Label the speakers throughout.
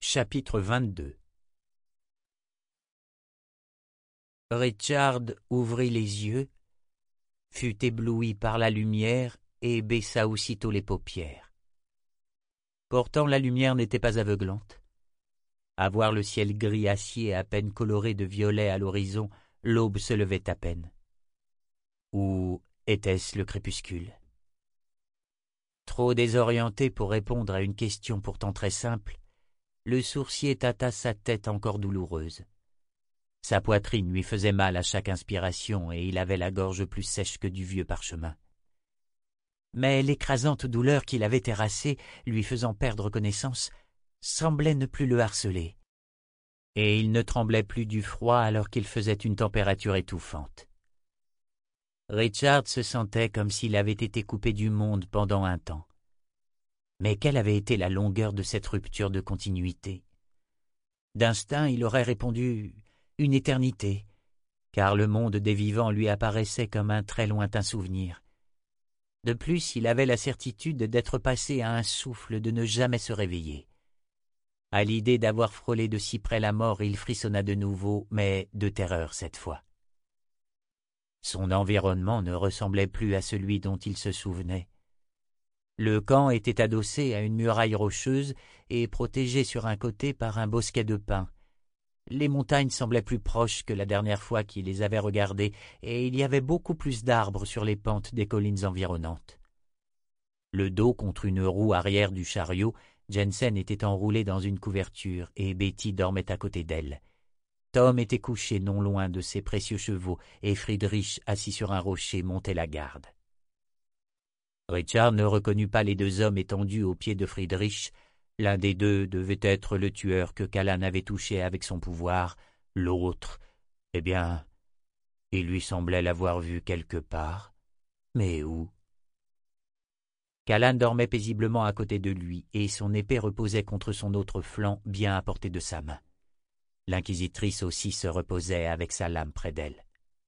Speaker 1: Chapitre 22. Richard ouvrit les yeux, fut ébloui par la lumière et baissa aussitôt les paupières. Pourtant la lumière n'était pas aveuglante. À voir le ciel gris acier à peine coloré de violet à l'horizon, l'aube se levait à peine. Ou était-ce le crépuscule? Trop désorienté pour répondre à une question pourtant très simple, le sourcier tâta sa tête encore douloureuse. Sa poitrine lui faisait mal à chaque inspiration et il avait la gorge plus sèche que du vieux parchemin. Mais l'écrasante douleur qui l'avait terrassé, lui faisant perdre connaissance, semblait ne plus le harceler. Et il ne tremblait plus du froid alors qu'il faisait une température étouffante. Richard se sentait comme s'il avait été coupé du monde pendant un temps. Mais quelle avait été la longueur de cette rupture de continuité? D'instinct, il aurait répondu « une éternité », car le monde des vivants lui apparaissait comme un très lointain souvenir. De plus, il avait la certitude d'être passé à un souffle de ne jamais se réveiller. À l'idée d'avoir frôlé de si près la mort, il frissonna de nouveau, mais de terreur cette fois. Son environnement ne ressemblait plus à celui dont il se souvenait. Le camp était adossé à une muraille rocheuse et protégé sur un côté par un bosquet de pins. Les montagnes semblaient plus proches que la dernière fois qu'il les avait regardées, et il y avait beaucoup plus d'arbres sur les pentes des collines environnantes. Le dos contre une roue arrière du chariot, Jensen était enroulé dans une couverture et Betty dormait à côté d'elle. Tom était couché non loin de ses précieux chevaux et Friedrich, assis sur un rocher, montait la garde. Richard ne reconnut pas les deux hommes étendus aux pieds de Friedrich. L'un des deux devait être le tueur que Callan avait touché avec son pouvoir. L'autre, eh bien, il lui semblait l'avoir vu quelque part. Mais où? Callan dormait paisiblement à côté de lui, et son épée reposait contre son autre flanc, bien à portée de sa main. L'inquisitrice aussi se reposait avec sa lame près d'elle.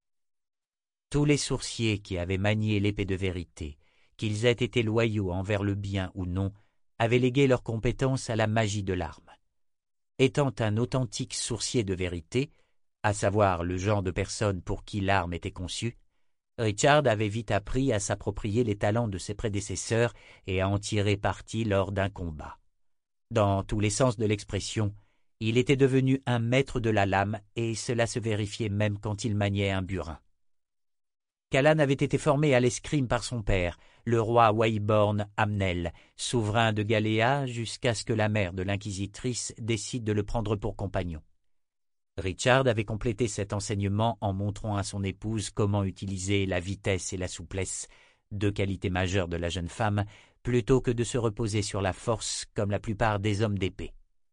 Speaker 1: Tous les sourciers qui avaient manié l'épée de vérité, qu'ils aient été loyaux envers le bien ou non, avaient légué leurs compétences à la magie de l'arme. Étant un authentique sourcier de vérité, à savoir le genre de personne pour qui l'arme était conçue, Richard avait vite appris à s'approprier les talents de ses prédécesseurs et à en tirer parti lors d'un combat. Dans tous les sens de l'expression, il était devenu un maître de la lame et cela se vérifiait même quand il maniait un burin. Callan avait été formé à l'escrime par son père, le roi Wayborn Amnel, souverain de Galéa jusqu'à ce que la mère de l'inquisitrice décide de le prendre pour compagnon. Richard avait complété cet enseignement en montrant à son épouse comment utiliser la vitesse et la souplesse, deux qualités majeures de la jeune femme, plutôt que de se reposer sur la force comme la plupart des hommes d'épée.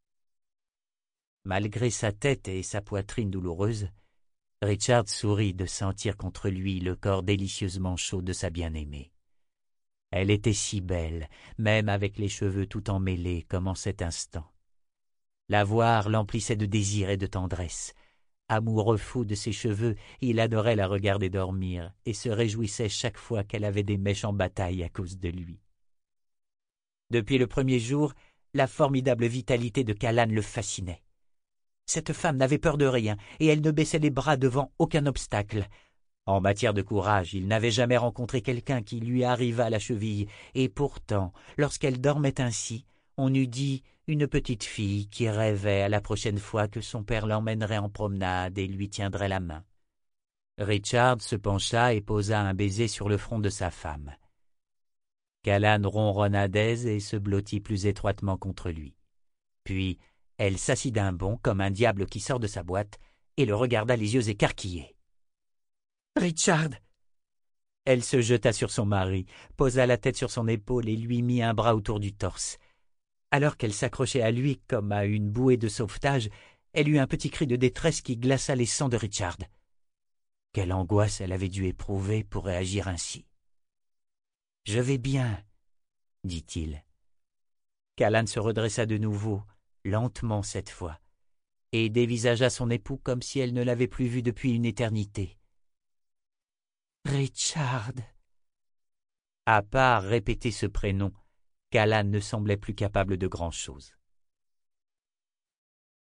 Speaker 1: Malgré sa tête et sa poitrine douloureuse, Richard sourit de sentir contre lui le corps délicieusement chaud de sa bien-aimée. Elle était si belle, même avec les cheveux tout emmêlés comme en cet instant. La voir l'emplissait de désir et de tendresse. Amoureux fou de ses cheveux, il adorait la regarder dormir et se réjouissait chaque fois qu'elle avait des mèches en bataille à cause de lui. Depuis le premier jour, la formidable vitalité de Callan le fascinait. Cette femme n'avait peur de rien, et elle ne baissait les bras devant aucun obstacle. En matière de courage, il n'avait jamais rencontré quelqu'un qui lui arrivât à la cheville, et pourtant, lorsqu'elle dormait ainsi, on eût dit une petite fille qui rêvait à la prochaine fois que son père l'emmènerait en promenade et lui tiendrait la main. Richard se pencha et posa un baiser sur le front de sa femme. Callan ronronna d'aise et se blottit plus étroitement contre lui. Puis, elle s'assit d'un bond comme un diable qui sort de sa boîte et le regarda les yeux écarquillés. « Richard !» Elle se jeta sur son mari, posa la tête sur son épaule et lui mit un bras autour du torse. Alors qu'elle s'accrochait à lui comme à une bouée de sauvetage, elle eut un petit cri de détresse qui glaça les sangs de Richard. Quelle angoisse elle avait dû éprouver pour réagir ainsi. « Je vais bien, » dit-il. Callan se redressa de nouveau, lentement cette fois, et dévisagea son époux comme si elle ne l'avait plus vu depuis une éternité. « Richard !» À part répéter ce prénom, Callan ne semblait plus capable de grand-chose.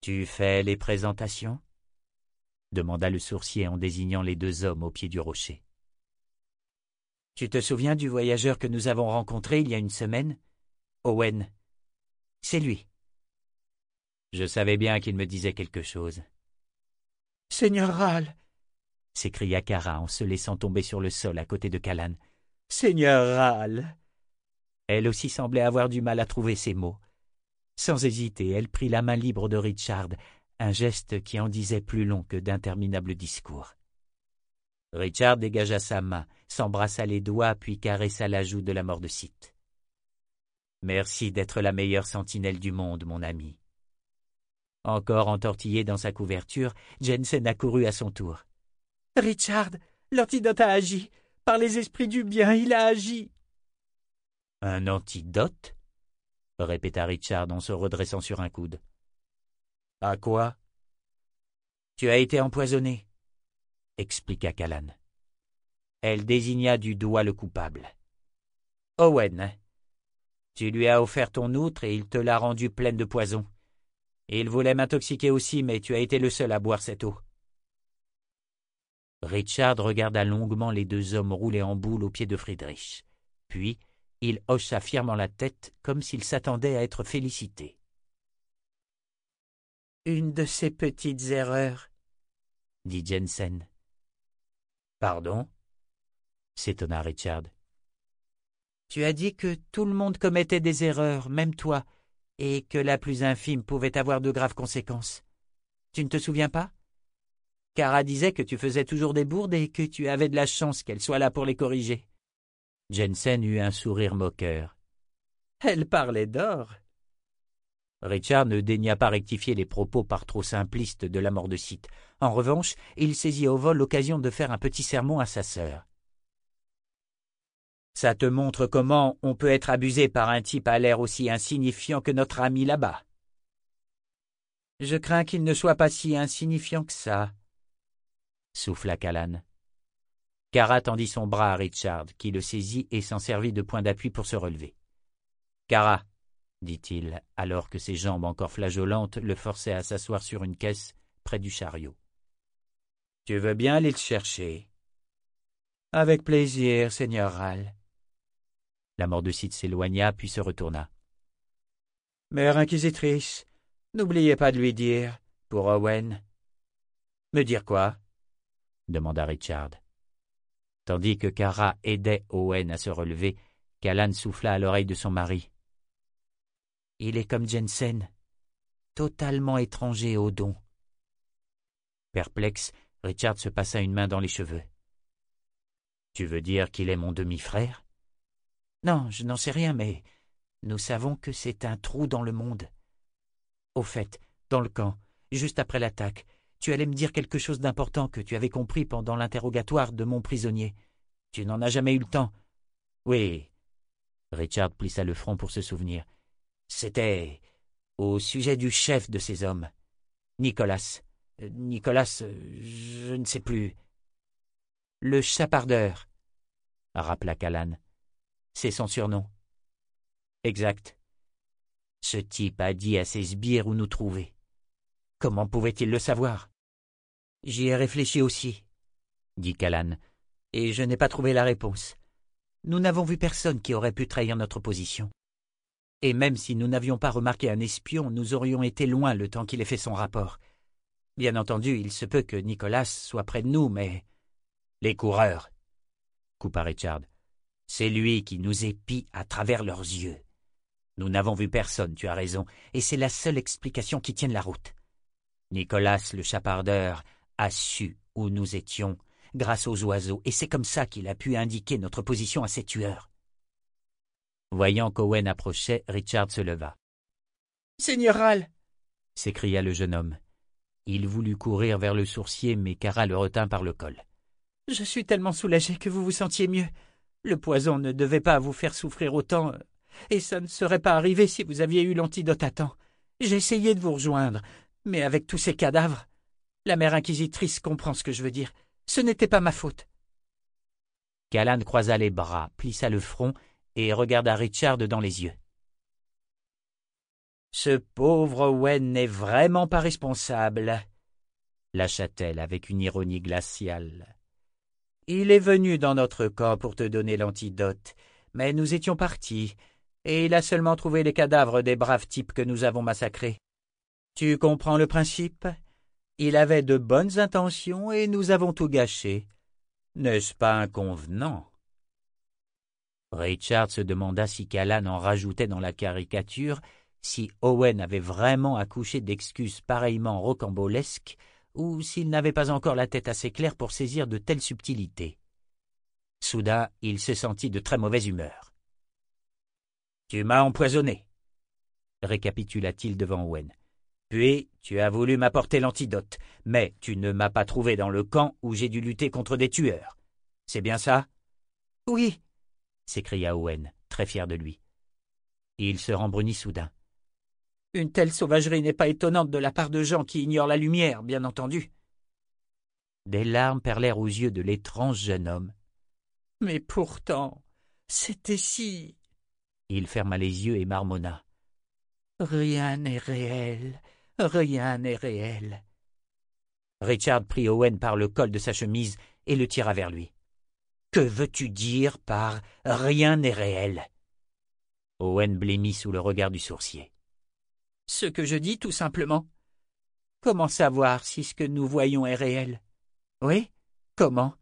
Speaker 1: Tu fais les présentations? Demanda le sourcier en désignant les deux hommes au pied du rocher. Tu te souviens du voyageur que nous avons rencontré il y a une semaine? Owen. C'est lui. Je savais bien qu'il me disait quelque chose. Seigneur Ral, s'écria Kara en se laissant tomber sur le sol à côté de Callan. Seigneur Ral. Elle aussi semblait avoir du mal à trouver ses mots. Sans hésiter, elle prit la main libre de Richard, un geste qui en disait plus long que d'interminables discours. Richard dégagea sa main, s'embrassa les doigts puis caressa la joue de la mort de Sith. « Merci d'être la meilleure sentinelle du monde, mon ami. » Encore entortillé dans sa couverture, Jensen accourut à son tour. « Richard, l'antidote a agi. Par les esprits du bien, il a agi. » « Un antidote ?» répéta Richard en se redressant sur un coude. « À quoi ?»« Tu as été empoisonné, » expliqua Callan. Elle désigna du doigt le coupable. « Owen, tu lui as offert ton outre et il te l'a rendue pleine de poison. Il voulait m'intoxiquer aussi, mais tu as été le seul à boire cette eau. » Richard regarda longuement les deux hommes rouler en boule au pied de Friedrich. Puis, il hocha fièrement la tête comme s'il s'attendait à être félicité. « Une de ces petites erreurs, » dit Jensen. « Pardon ?» s'étonna Richard. « Tu as dit que tout le monde commettait des erreurs, même toi, et que la plus infime pouvait avoir de graves conséquences. Tu ne te souviens pas? Kara disait que tu faisais toujours des bourdes et que tu avais de la chance qu'elle soit là pour les corriger. » Jensen eut un sourire moqueur. « Elle parlait d'or. » Richard ne daigna pas rectifier les propos par trop simplistes de la mort de Sith. En revanche, il saisit au vol l'occasion de faire un petit sermon à sa sœur. « Ça te montre comment on peut être abusé par un type à l'air aussi insignifiant que notre ami là-bas. »« Je crains qu'il ne soit pas si insignifiant que ça, » souffla Callan. Kara tendit son bras à Richard, qui le saisit et s'en servit de point d'appui pour se relever. « Kara, » dit-il, alors que ses jambes encore flageolantes le forçaient à s'asseoir sur une caisse près du chariot. « Tu veux bien aller le chercher? »« Avec plaisir, Seigneur Ral. » La mort de Sith s'éloigna puis se retourna. « Mère inquisitrice, n'oubliez pas de lui dire, pour Owen. »« Me dire quoi ?» demanda Richard. Tandis que Kara aidait Owen à se relever, Callan souffla à l'oreille de son mari. « Il est comme Jensen, totalement étranger aux dons. » Perplexe, Richard se passa une main dans les cheveux. « Tu veux dire qu'il est mon demi-frère? » « Non, je n'en sais rien, mais nous savons que c'est un trou dans le monde. Au fait, dans le camp, juste après l'attaque, tu allais me dire quelque chose d'important que tu avais compris pendant l'interrogatoire de mon prisonnier. Tu n'en as jamais eu le temps. »« Oui. » Richard plissa le front pour se souvenir. « C'était au sujet du chef de ces hommes. Nicolas. Je ne sais plus. »« Le chapardeur, » rappela Callan. « C'est son surnom. »« Exact. Ce type a dit à ses sbires où nous trouver. Comment pouvait-il le savoir? »« J'y ai réfléchi aussi, » dit Callan, « et je n'ai pas trouvé la réponse. Nous n'avons vu personne qui aurait pu trahir notre position. Et même si nous n'avions pas remarqué un espion, nous aurions été loin le temps qu'il ait fait son rapport. Bien entendu, il se peut que Nicolas soit près de nous, mais... »« Les coureurs, » coupa Richard. « C'est lui qui nous épie à travers leurs yeux. Nous n'avons vu personne, tu as raison, et c'est la seule explication qui tienne la route. Nicolas, le chapardeur, a su où nous étions, grâce aux oiseaux, et c'est comme ça qu'il a pu indiquer notre position à ses tueurs. » Voyant qu'Owen approchait, Richard se leva. « Seigneur Ral !» s'écria le jeune homme. Il voulut courir vers le sourcier, mais Kara le retint par le col. « Je suis tellement soulagé que vous vous sentiez mieux. Le poison ne devait pas vous faire souffrir autant, et ça ne serait pas arrivé si vous aviez eu l'antidote à temps. J'ai essayé de vous rejoindre, mais avec tous ces cadavres, la mère inquisitrice comprend ce que je veux dire. Ce n'était pas ma faute. » Callan croisa les bras, plissa le front et regarda Richard dans les yeux. Ce pauvre Owen n'est vraiment pas responsable, lâcha-t-elle avec une ironie glaciale. Il est venu dans notre camp pour te donner l'antidote, mais nous étions partis, et il a seulement trouvé les cadavres des braves types que nous avons massacrés. Tu comprends le principe? Il avait de bonnes intentions et nous avons tout gâché. N'est-ce pas inconvenant? Richard se demanda si Callan en rajoutait dans la caricature, si Owen avait vraiment accouché d'excuses pareillement rocambolesques, ou s'il n'avait pas encore la tête assez claire pour saisir de telles subtilités. Soudain, il se sentit de très mauvaise humeur. « Tu m'as empoisonné, » récapitula-t-il devant Owen. « Puis, tu as voulu m'apporter l'antidote, mais tu ne m'as pas trouvé dans le camp où j'ai dû lutter contre des tueurs. C'est bien ça? »« Oui, » s'écria Owen, très fier de lui. Il se rembrunit soudain. Une telle sauvagerie n'est pas étonnante de la part de gens qui ignorent la lumière, bien entendu. Des larmes perlèrent aux yeux de l'étrange jeune homme. Mais pourtant, c'était si... Il ferma les yeux et marmonna. Rien n'est réel, rien n'est réel. Richard prit Owen par le col de sa chemise et le tira vers lui. Que veux-tu dire par « rien n'est réel » Owen blêmit sous le regard du sourcier. Ce que je dis, tout simplement. Comment savoir si ce que nous voyons est réel? Oui? Comment?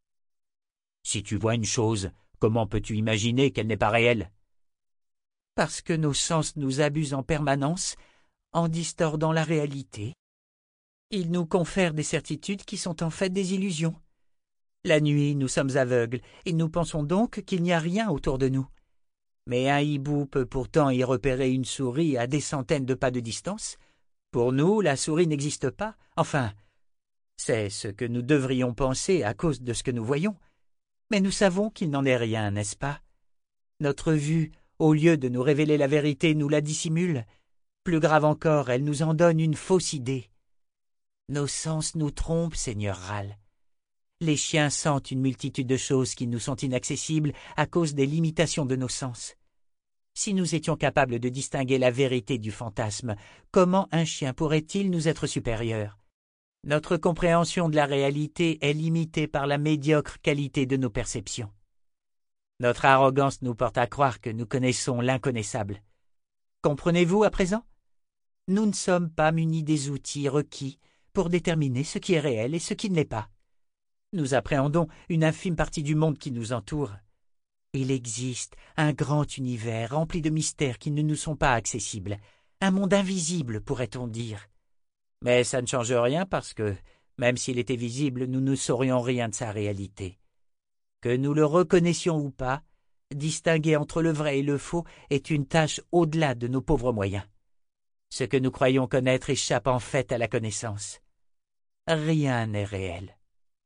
Speaker 1: Si tu vois une chose, comment peux-tu imaginer qu'elle n'est pas réelle? Parce que nos sens nous abusent en permanence, en distordant la réalité. Ils nous confèrent des certitudes qui sont en fait des illusions. La nuit, nous sommes aveugles, et nous pensons donc qu'il n'y a rien autour de nous. Mais un hibou peut pourtant y repérer une souris à des centaines de pas de distance. Pour nous, la souris n'existe pas. Enfin, c'est ce que nous devrions penser à cause de ce que nous voyons. Mais nous savons qu'il n'en est rien, n'est-ce pas? Notre vue, au lieu de nous révéler la vérité, nous la dissimule. Plus grave encore, elle nous en donne une fausse idée. Nos sens nous trompent, Seigneur Ral. Les chiens sentent une multitude de choses qui nous sont inaccessibles à cause des limitations de nos sens. Si nous étions capables de distinguer la vérité du fantasme, comment un chien pourrait-il nous être supérieur? Notre compréhension de la réalité est limitée par la médiocre qualité de nos perceptions. Notre arrogance nous porte à croire que nous connaissons l'inconnaissable. Comprenez-vous à présent? Nous ne sommes pas munis des outils requis pour déterminer ce qui est réel et ce qui ne l'est pas. Nous appréhendons une infime partie du monde qui nous entoure. Il existe un grand univers rempli de mystères qui ne nous sont pas accessibles, un monde invisible, pourrait-on dire. Mais ça ne change rien parce que, même s'il était visible, nous ne saurions rien de sa réalité. Que nous le reconnaissions ou pas, distinguer entre le vrai et le faux est une tâche au-delà de nos pauvres moyens. Ce que nous croyons connaître échappe en fait à la connaissance. Rien n'est réel.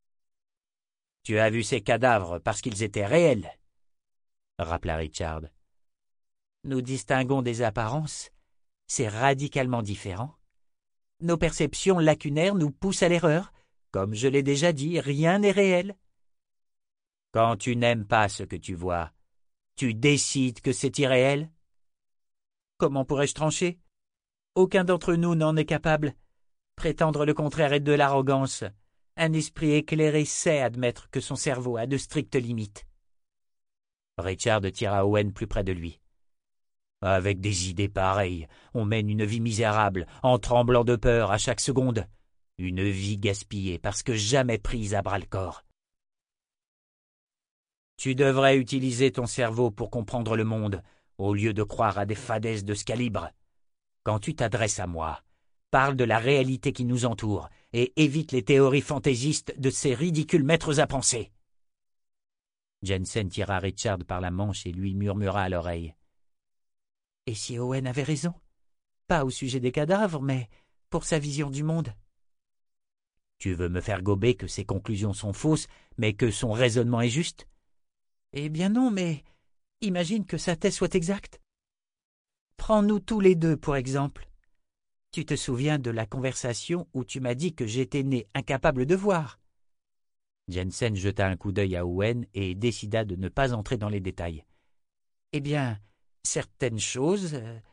Speaker 1: Tu as vu ces cadavres parce qu'ils étaient réels, rappela Richard. Nous distinguons des apparences, c'est radicalement différent. Nos perceptions lacunaires nous poussent à l'erreur. Comme je l'ai déjà dit, rien n'est réel. Quand tu n'aimes pas ce que tu vois, tu décides que c'est irréel? Comment pourrais-je trancher? Aucun d'entre nous n'en est capable. Prétendre le contraire est de l'arrogance. Un esprit éclairé sait admettre que son cerveau a de strictes limites. Richard tira Owen plus près de lui. Avec des idées pareilles, on mène une vie misérable, en tremblant de peur à chaque seconde. Une vie gaspillée parce que jamais prise à bras-le-corps. Tu devrais utiliser ton cerveau pour comprendre le monde, au lieu de croire à des fadaises de ce calibre. Quand tu t'adresses à moi, parle de la réalité qui nous entoure et évite les théories fantaisistes de ces ridicules maîtres à penser. Jensen tira Richard par la manche et lui murmura à l'oreille. Et si Owen avait raison? Pas au sujet des cadavres, mais pour sa vision du monde. Tu veux me faire gober que ses conclusions sont fausses, mais que son raisonnement est juste? Eh bien non, mais imagine que sa thèse soit exacte. Prends-nous tous les deux, pour exemple. Tu te souviens de la conversation où tu m'as dit que j'étais né incapable de voir? Jensen jeta un coup d'œil à Owen et décida de ne pas entrer dans les détails. Eh bien, certaines choses,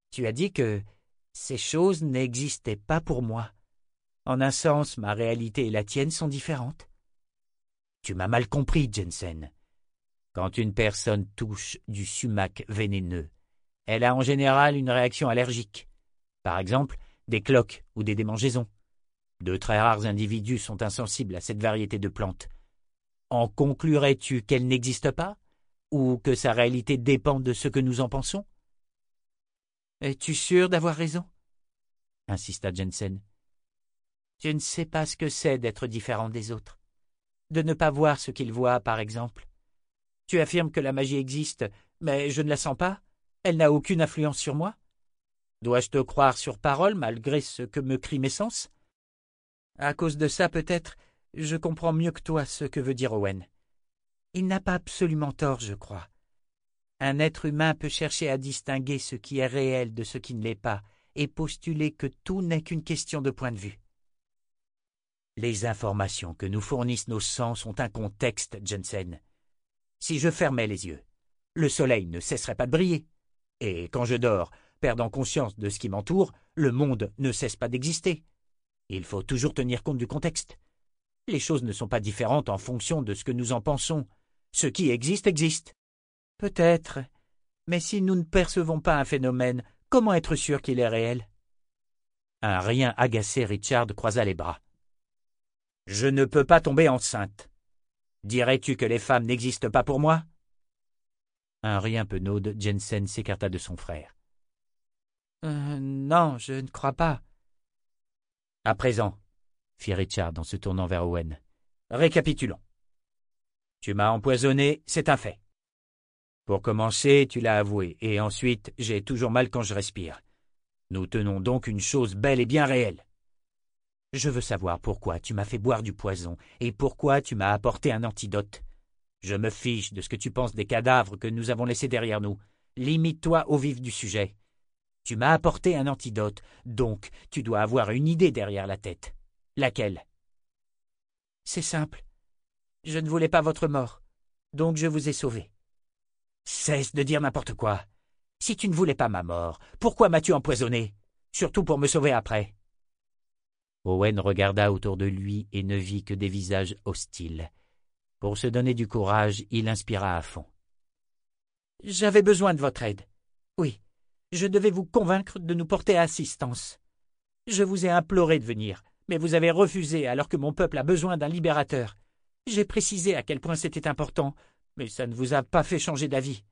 Speaker 1: Tu as dit que ces choses n'existaient pas pour moi. En un sens, ma réalité et la tienne sont différentes. Tu m'as mal compris, Jensen. Quand une personne touche du sumac vénéneux, elle a en général une réaction allergique. Par exemple, des cloques ou des démangeaisons. De très rares individus sont insensibles à cette variété de plantes. En conclurais-tu qu'elle n'existe pas, ou que sa réalité dépend de ce que nous en pensons? Es-tu sûr d'avoir raison? Insista Jensen. Tu ne sais pas ce que c'est d'être différent des autres, de ne pas voir ce qu'ils voient, par exemple. Tu affirmes que la magie existe, mais je ne la sens pas. Elle n'a aucune influence sur moi. Dois-je te croire sur parole malgré ce que me crient mes sens? À cause de ça, peut-être, je comprends mieux que toi ce que veut dire Owen. Il n'a pas absolument tort, je crois. Un être humain peut chercher à distinguer ce qui est réel de ce qui ne l'est pas, et postuler que tout n'est qu'une question de point de vue. Les informations que nous fournissent nos sens ont un contexte, Jensen. Si je fermais les yeux, le soleil ne cesserait pas de briller. Et quand je dors, perdant conscience de ce qui m'entoure, le monde ne cesse pas d'exister. Il faut toujours tenir compte du contexte. Les choses ne sont pas différentes en fonction de ce que nous en pensons. Ce qui existe, existe. Peut-être, mais si nous ne percevons pas un phénomène, comment être sûr qu'il est réel? Un rien agacé, Richard croisa les bras. Je ne peux pas tomber enceinte. Dirais-tu que les femmes n'existent pas pour moi? Un rien penaude, Jensen s'écarta de son frère. Non, je ne crois pas. À présent, fit Richard en se tournant vers Owen. Récapitulons. Tu m'as empoisonné, c'est un fait. Pour commencer, tu l'as avoué, et ensuite, j'ai toujours mal quand je respire. Nous tenons donc une chose bel et bien réelle. Je veux savoir pourquoi tu m'as fait boire du poison, et pourquoi tu m'as apporté un antidote. Je me fiche de ce que tu penses des cadavres que nous avons laissés derrière nous. Limite-toi au vif du sujet. Tu m'as apporté un antidote, donc tu dois avoir une idée derrière la tête. Laquelle? C'est simple. Je ne voulais pas votre mort, donc je vous ai sauvé. Cesse de dire n'importe quoi. Si tu ne voulais pas ma mort, pourquoi m'as-tu empoisonné? Surtout pour me sauver après. Owen regarda autour de lui et ne vit que des visages hostiles. Pour se donner du courage, il inspira à fond. J'avais besoin de votre aide. Oui, je devais vous convaincre de nous porter assistance. Je vous ai imploré de venir, mais vous avez refusé alors que mon peuple a besoin d'un libérateur. J'ai précisé à quel point c'était important, mais ça ne vous a pas fait changer d'avis.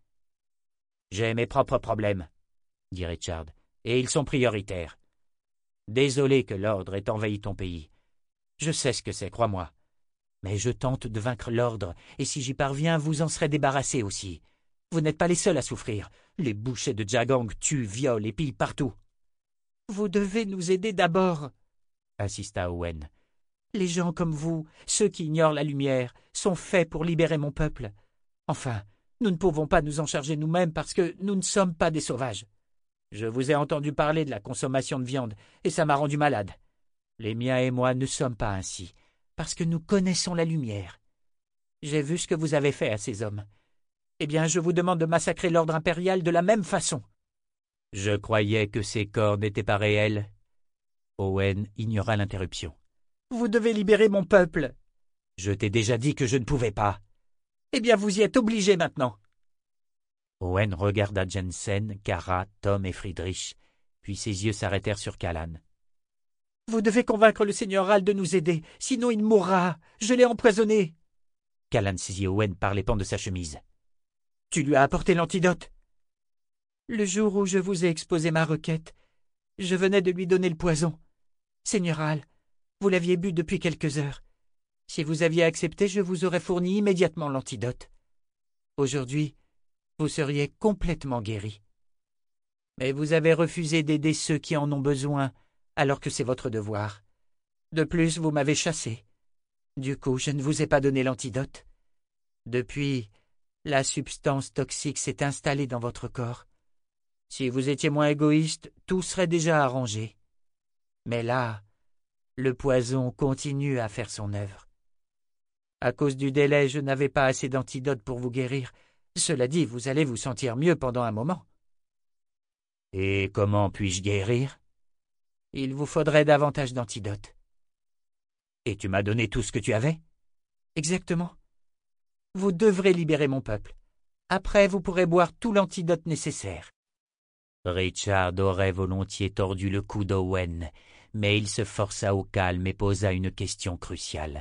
Speaker 1: J'ai mes propres problèmes, dit Richard, et ils sont prioritaires. Désolé que l'ordre ait envahi ton pays. Je sais ce que c'est, crois-moi. Mais je tente de vaincre l'ordre, et si j'y parviens, vous en serez débarrassés aussi. Vous n'êtes pas les seuls à souffrir. Les bouchers de Jagang tuent, violent et pillent partout. Vous devez nous aider d'abord, insista Owen. Les gens comme vous, ceux qui ignorent la lumière, sont faits pour libérer mon peuple. Enfin, nous ne pouvons pas nous en charger nous-mêmes parce que nous ne sommes pas des sauvages. Je vous ai entendu parler de la consommation de viande, et ça m'a rendu malade. Les miens et moi ne sommes pas ainsi, parce que nous connaissons la lumière. J'ai vu ce que vous avez fait à ces hommes. Eh bien, je vous demande de massacrer l'ordre impérial de la même façon. Je croyais que ces corps n'étaient pas réels. Owen ignora l'interruption. Vous devez libérer mon peuple. Je t'ai déjà dit que je ne pouvais pas. Eh bien, vous y êtes obligé maintenant. Owen regarda Jensen, Kara, Tom et Friedrich, puis ses yeux s'arrêtèrent sur Callan. Vous devez convaincre le seigneur Hall de nous aider, sinon il mourra. Je l'ai empoisonné. Callan saisit Owen par les pans de sa chemise. Tu lui as apporté l'antidote? Le jour où je vous ai exposé ma requête, je venais de lui donner le poison. Seigneur Hall, vous l'aviez bu depuis quelques heures. Si vous aviez accepté, je vous aurais fourni immédiatement l'antidote. Aujourd'hui, vous seriez complètement guéri. Mais vous avez refusé d'aider ceux qui en ont besoin, alors que c'est votre devoir. De plus, vous m'avez chassé. Du coup, je ne vous ai pas donné l'antidote. Depuis, la substance toxique s'est installée dans votre corps. Si vous étiez moins égoïste, tout serait déjà arrangé. Mais là, le poison continue à faire son œuvre. À cause du délai, je n'avais pas assez d'antidote pour vous guérir. Cela dit, vous allez vous sentir mieux pendant un moment. Et comment puis-je guérir? Il vous faudrait davantage d'antidotes. Et tu m'as donné tout ce que tu avais? Exactement. Vous devrez libérer mon peuple. Après, vous pourrez boire tout l'antidote nécessaire. Richard aurait volontiers tordu le cou d'Owen, mais il se força au calme et posa une question cruciale.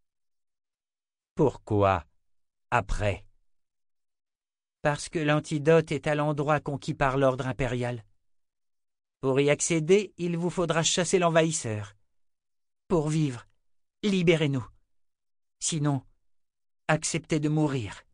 Speaker 1: Pourquoi après? Parce que l'antidote est à l'endroit conquis par l'ordre impérial. Pour y accéder, il vous faudra chasser l'envahisseur. Pour vivre, libérez-nous. Sinon, acceptez de mourir.